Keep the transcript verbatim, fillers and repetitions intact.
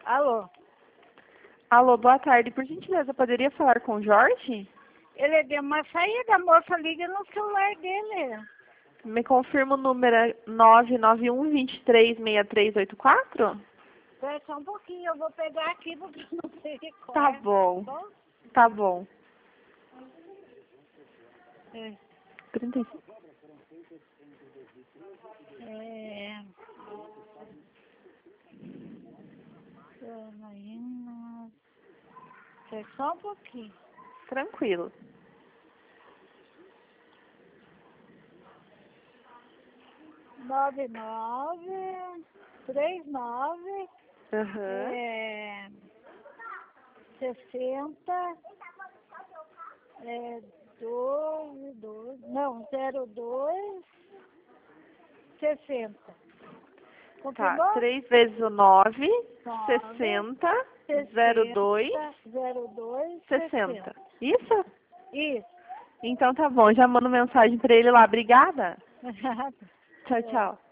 Alô? Alô, boa tarde. Por gentileza, poderia falar com o Jorge? Ele deu uma saída, a moça liga no celular dele. Me confirma o número nove nove um, dois três, seis três oito quatro? Espera só um pouquinho, eu vou pegar aqui porque eu não sei de cor. Tá bom. Tá bom? Tá bom. É. trinta e cinco. É... Janaína... Espera só um pouquinho. Tranquilo. Nove, nove, três, nove, Aham. é... sessenta, é... doze, doze, não, zero, dois, sessenta. Tá. Confirmou? Três vezes o nove, Nove, sessenta, zero dois, zero dois, sessenta. Isso? Isso. Então tá bom. Já mando mensagem pra ele lá. Obrigada. Tchau, tchau.